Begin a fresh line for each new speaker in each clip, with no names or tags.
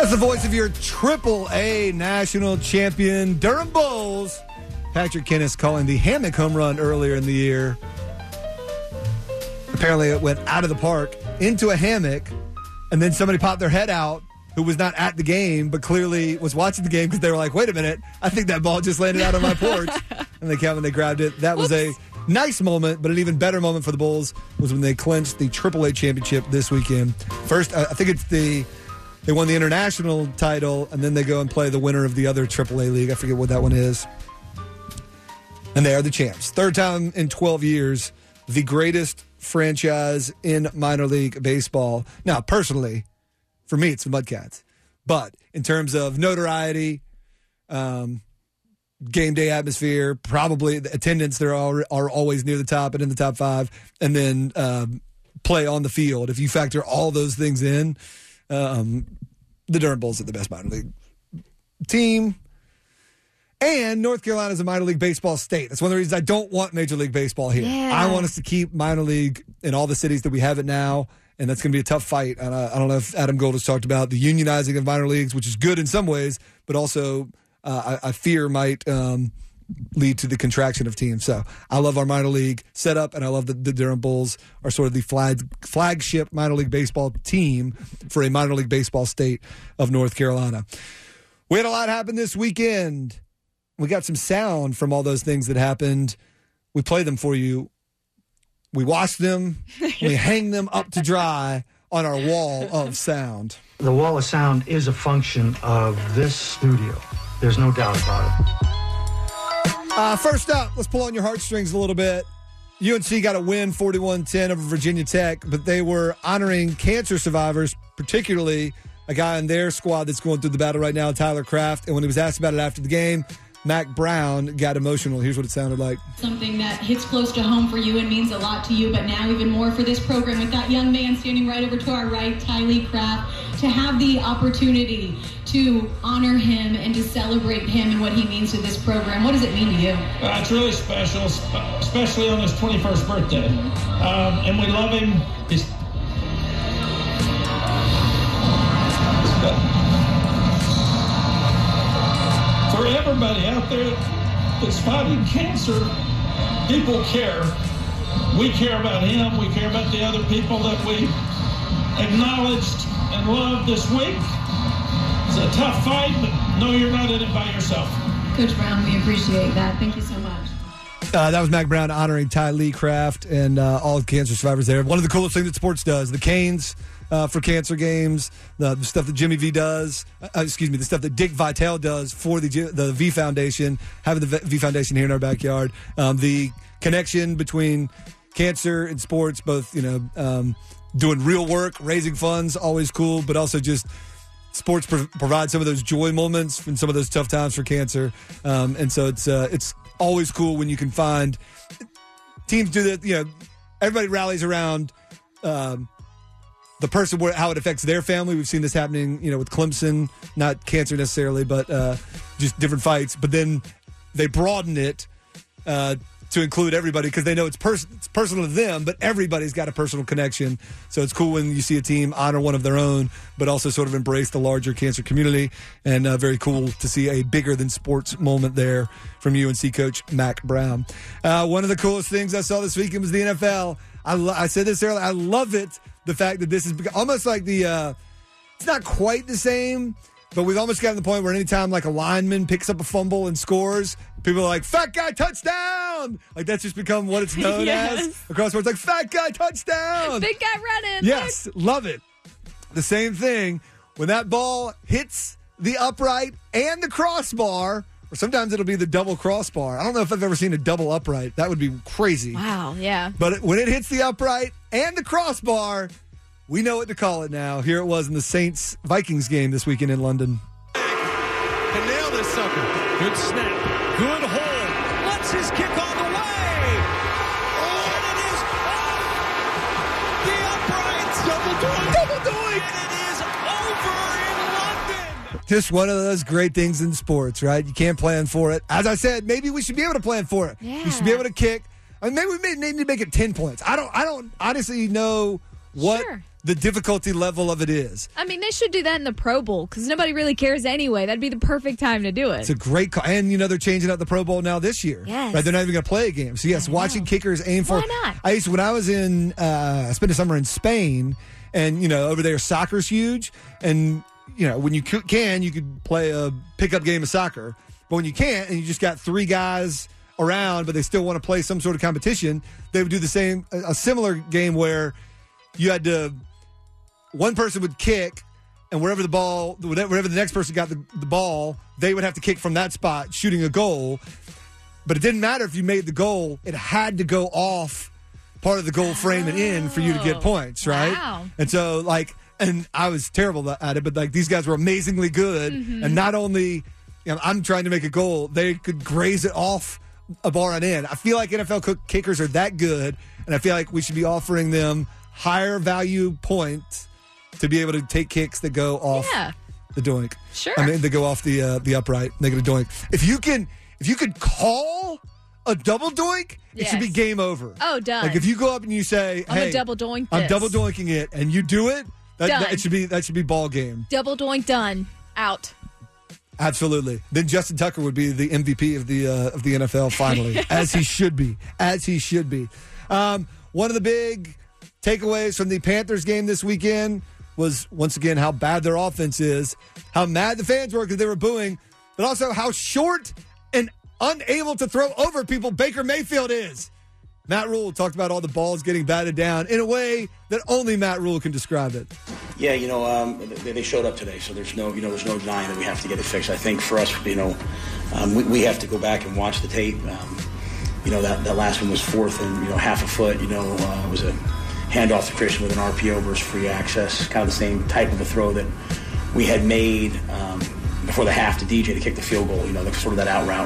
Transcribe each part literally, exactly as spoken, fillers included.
That's the voice of your triple A national champion, Durham Bulls. Patrick Kennis calling the hammock home run earlier in the year. Apparently it went out of the park into a hammock, and then somebody popped their head out who was not at the game, but clearly was watching the game because they were like, wait a minute, I think that ball just landed out on my porch. And they came and they grabbed it. That was a nice moment, but an even better moment for the Bulls was when they clinched the triple A championship this weekend. First, I think it's the... They won the international title, and then they go and play the winner of the other triple A league. I forget what that one is. And they are the champs. Third time in twelve years, the greatest franchise in minor league baseball. Now, personally, for me, it's the Mudcats. But in terms of notoriety, um, game day atmosphere, probably the attendance, they're all, are always near the top and in the top five. And then um, play on the field. If you factor all those things in, Um, the Durham Bulls are the best minor league team. And North Carolina is a minor league baseball state. That's one of the reasons I don't want Major League Baseball here.
Yeah.
I want us to keep minor league in all the cities that we have it now, and that's going to be a tough fight. And I, I don't know if Adam Gold has talked about the unionizing of minor leagues, which is good in some ways, but also uh, I, I fear might um, lead to the contraction of teams. So I love our minor league setup, and I love that the Durham Bulls are sort of the flag, flagship minor league baseball team for a minor league baseball state of North Carolina. We had a lot happen this weekend. We got some sound from all those things that happened. We play them for you. We wash them. We hang them up to dry on our wall of sound.
The wall of sound is a function of this studio. There's no doubt about it.
Uh, first up, let's pull on your heartstrings a little bit. U N C got a win forty-one ten over Virginia Tech, but they were honoring cancer survivors, particularly a guy in their squad that's going through the battle right now, Tyler Kraft. And when he was asked about it after the game, Mac Brown got emotional. Here's what it sounded like.
Something that hits close to home for you and means a lot to you, but now even more for this program with that young man standing right over to our right, Tylee Kraft, to have the opportunity to honor him and to celebrate him and what he means to this program. What does it mean to you?
Uh, it's really special, especially on his twenty-first birthday. Um, and we love him. He's For everybody out there that's fighting cancer, people care. We care about him. We care about the other people that we acknowledged and loved this week. It's a tough fight, but no, you're not in it by yourself.
Coach Brown, we appreciate that. Thank you so much.
Uh, that was Mac Brown honoring Tylee Kraft and uh, all the cancer survivors there. One of the coolest things that sports does, the Canes uh, for cancer games, the, the stuff that Jimmy V does, uh, excuse me, the stuff that Dick Vitale does for the the V Foundation, having the V Foundation here in our backyard, um, the connection between cancer and sports, both, you know, um, doing real work, raising funds, always cool, but also just sports pro- provide some of those joy moments and some of those tough times for cancer. Um, and so it's uh, it's always cool when you can find teams do that. You know, everybody rallies around um, the person, where, how it affects their family. We've seen this happening, you know, with Clemson, not cancer necessarily, but uh, just different fights. But then they broaden it uh, to include everybody because they know it's, pers- it's personal to them, but everybody's got a personal connection. So it's cool when you see a team honor one of their own, but also sort of embrace the larger cancer community. And uh, very cool to see a bigger than sports moment there from U N C coach Mac Brown. Uh, one of the coolest things I saw this weekend was the N F L. I, lo- I said this earlier. I love it. The fact that this is almost like the, uh, it's not quite the same, but we've almost gotten to the point where anytime like a lineman picks up a fumble and scores, people are like, fat guy touchdown. Like that's just become what it's known
Yes.
as across sports. Like fat guy touchdown.
Big guy running.
Yes, love it. The same thing when that ball hits the upright and the crossbar, or sometimes it'll be the double crossbar. I don't know if I've ever seen a double upright. That would be crazy.
Wow, yeah.
But when it hits the upright and the crossbar, we know what to call it now. Here it was in the Saints-Vikings game this weekend in London.
Can nail this sucker. Good snap. Good hold. Lets his kick on the way. Oh, and it is off the uprights. Double doink.
Double doink.
And it is over in London.
Just one of those great things in sports, right? You can't plan for it. As I said, maybe we should be able to plan for it.
Yeah.
We should be able to kick. I mean, maybe we may need to make it ten points. I don't. I don't honestly know what
Sure.
the difficulty level of it is.
I mean, they should do that in the Pro Bowl because nobody really cares anyway. That'd be the perfect time to do it.
It's a great call. And, you know, they're changing out the Pro Bowl now this year.
Yes.
Right? They're not even going to play a game. So, yes, watching kickers aim for.
Why not?
I used to, when I was in, uh, I spent a summer in Spain, and, you know, over there, soccer's huge. And, you know, when you can, you could play a pickup game of soccer. But when you can't, and you just got three guys around, but they still want to play some sort of competition, they would do the same, a similar game where you had to, one person would kick, and wherever the ball, wherever the next person got the, the ball, they would have to kick from that spot, shooting a goal. But it didn't matter if you made the goal, it had to go off part of the goal frame and in for you to get points, right?
Wow.
And so, like, and I was terrible at it, but like these guys were amazingly good.
Mm-hmm.
And not only, you know, I'm trying to make a goal, they could graze it off a bar and in. I feel like N F L kickers are that good, and I feel like we should be offering them higher value points to be able to take kicks that go off
Yeah.
the doink.
Sure.
I mean, they go off the uh, the upright, and they get a doink. If you can, if you could call a double doink, it should be
Yes.
game over.
Oh, done.
Like if you go up and you say,
I'm a
"Hey,
double doink
I'm
this."
double doinking it," and you do it, that, that
Done.
it should be that should be ball game.
Double doink done. Out.
Absolutely. Then Justin Tucker would be the M V P of the uh, of the N F L finally, as he should be, as he should be. Um, one of the big takeaways from the Panthers game this weekend was once again how bad their offense is, how mad the fans were because they were booing, but also how short and unable to throw over people Baker Mayfield is. Matt Rule talked about all the balls getting batted down in a way that only Matt Rule can describe it.
Yeah, you know, um, they, they showed up today, so there's no, you know, there's no denying that we have to get it fixed. I think for us, you know, um, we, we have to go back and watch the tape. Um, you know, that, that last one was fourth and, you know, half a foot. You know, uh, it was a handoff to Christian with an R P O versus free access, kind of the same type of a throw that we had made um, before the half to D J to kick the field goal, you know, the, sort of that out route.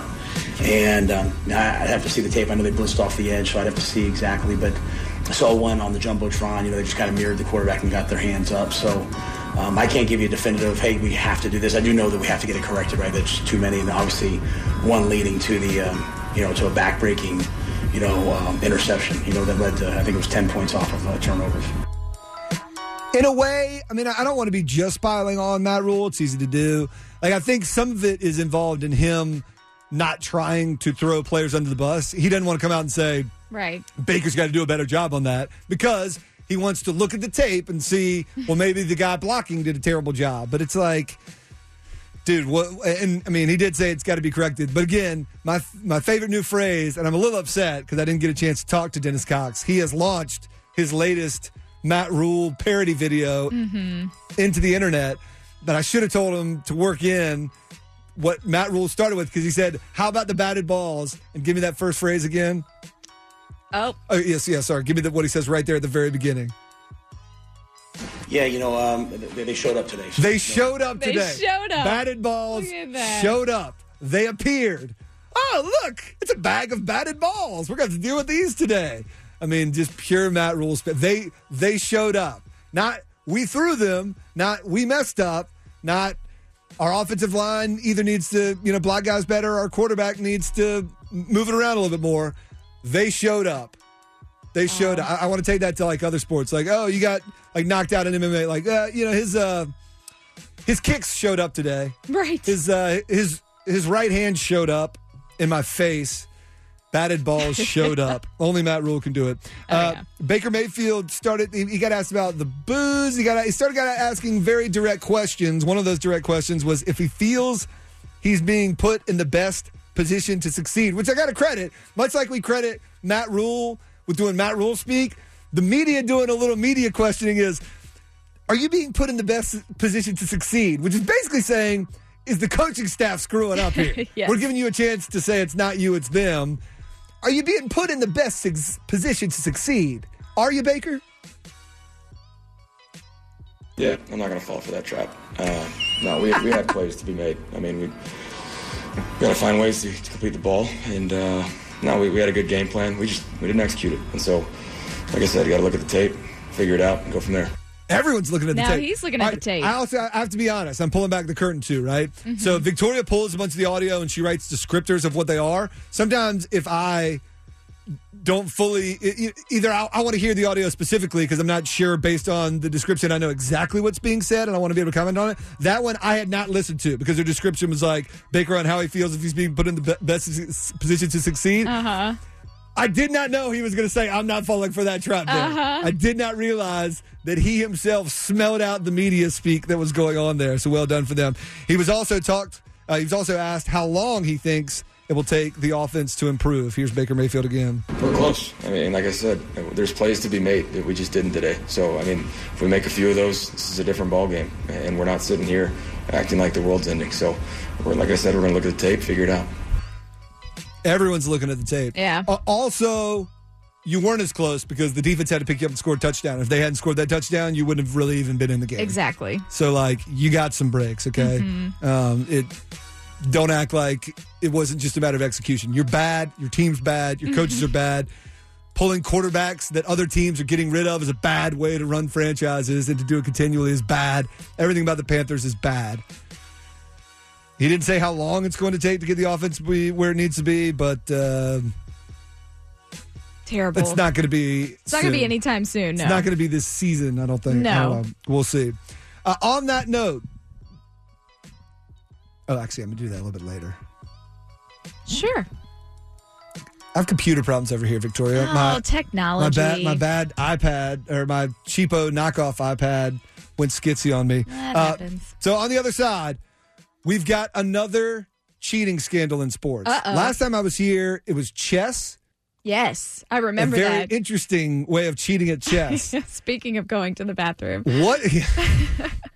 And um, I'd have to see the tape. I know they blitzed off the edge, so I'd have to see exactly. But I saw one on the Jumbotron. You know, they just kind of mirrored the quarterback and got their hands up. So um, I can't give you a definitive, hey, we have to do this. I do know that we have to get it corrected, right? There's too many, and obviously one leading to the, um, you know, to a back-breaking, you know, um, interception, you know, that led to, I think it was ten points off of uh, turnovers.
In a way, I mean, I don't want to be just piling on Matt Rule. It's easy to do. Like, I think some of it is involved in him not trying to throw players under the bus. He doesn't want to come out and say,
Right.
Baker's got to do a better job on that, because he wants to look at the tape and see, well, maybe the guy blocking did a terrible job. But it's like, dude, what? And I mean, he did say it's got to be corrected. But again, my my favorite new phrase, and I'm a little upset because I didn't get a chance to talk to Dennis Cox. He has launched his latest Matt Rule parody video
Mm-hmm.
into the internet, but I should have told him to work in what Matt Rule started with, because he said, how about the batted balls? And give me that first phrase again.
Oh.
Oh, yes, yes, sorry. Give me the, what he says right there at the very beginning.
Yeah, you know, um, they, they showed up today. So
They showed up
They
today.
showed up.
Batted balls
Look at that.
showed up. They appeared. Oh, look, it's a bag of batted balls. We're going to deal with these today. I mean, just pure Matt Rule. They they showed up. Not we threw them. Not we messed up. Not our offensive line either needs to, you know, block guys better. Our quarterback needs to move it around a little bit more. They showed up. They showed up. I, I want to take that to like other sports. Like, oh, you got like knocked out in M M A. Like, uh, you know, his uh, his kicks showed up today.
Right.
His uh, his his right hand showed up in my face. Batted balls showed up. Only Matt Rule can do it.
Oh,
uh,
yeah.
Baker Mayfield started. He, he got asked about the booze. He got. He started got asking very direct questions. One of those direct questions was if he feels he's being put in the best position to succeed, which I got to credit. Much like we credit Matt Rule with doing Matt Rule speak, the media doing a little media questioning is, are you being put in the best position to succeed? Which is basically saying, is the coaching staff screwing up here?
Yes.
We're giving you a chance to say it's not you, it's them. Are you being put in the best ex- position to succeed? Are you, Baker?
Yeah, I'm not going to fall for that trap. Uh, no, we, we have plays to be made. I mean, we got to find ways to, to complete the ball. And uh, no, we, we had a good game plan. We just we didn't execute it. And so, like I said, you got to look at the tape, figure it out, and go from there.
Everyone's looking at the
Now
tape.
he's looking at
All
the tape.
I also I have to be honest. I'm pulling back the curtain too, right?
Mm-hmm.
So Victoria pulls a bunch of the audio and she writes descriptors of what they are. Sometimes if I don't fully e- either. I, I want to hear the audio specifically because I'm not sure based on the description. I know exactly what's being said, and I want to be able to comment on it. That one I had not listened to because the description was like Baker on how he feels if he's being put in the be- best position to succeed.
Uh huh.
I did not know he was going to say, I'm not falling for that trap. There.
Uh-huh.
I did not realize that he himself smelled out the media speak that was going on there. So well done for them. He was also talked. Uh, he was also asked how long he thinks it will take the offense to improve. Here's Baker Mayfield again.
We're close. I mean, like I said, there's plays to be made that we just didn't today. So, I mean, if we make a few of those, this is a different ball game. And we're not sitting here acting like the world's ending. So, we're, like I said, we're going to look at the tape, figure it out.
Everyone's looking at the tape.
Yeah.
Uh, also, you weren't as close because the defense had to pick you up and score a touchdown. If they hadn't scored that touchdown, you wouldn't have really even been in the game.
Exactly.
So, like, you got some breaks, okay?
Mm-hmm.
Um, it don't act like it wasn't just a matter of execution. You're bad. Your team's bad. Your coaches are bad. Pulling quarterbacks that other teams are getting rid of is a bad way to run franchises, and to do it continually is bad. Everything about the Panthers is bad. He didn't say how long it's going to take to get the offense to be where it needs to be, but uh,
terrible.
it's not going to be
It's not going to be anytime soon, no.
It's not going to be this season, I don't think.
No.
I don't know. We'll see. Uh, on that note, oh, actually, I'm going to do that a little bit later.
Sure.
I have computer problems over here, Victoria.
Oh,
my,
technology.
My bad, my bad iPad, or my cheapo knockoff iPad went skitsy on me.
That
Uh,
happens.
So on the other side, we've got another cheating scandal in sports.
Uh-oh.
Last time I was here, it was chess.
Yes, I remember
a very
that.
interesting way of cheating at chess.
Speaking of going to the bathroom.
What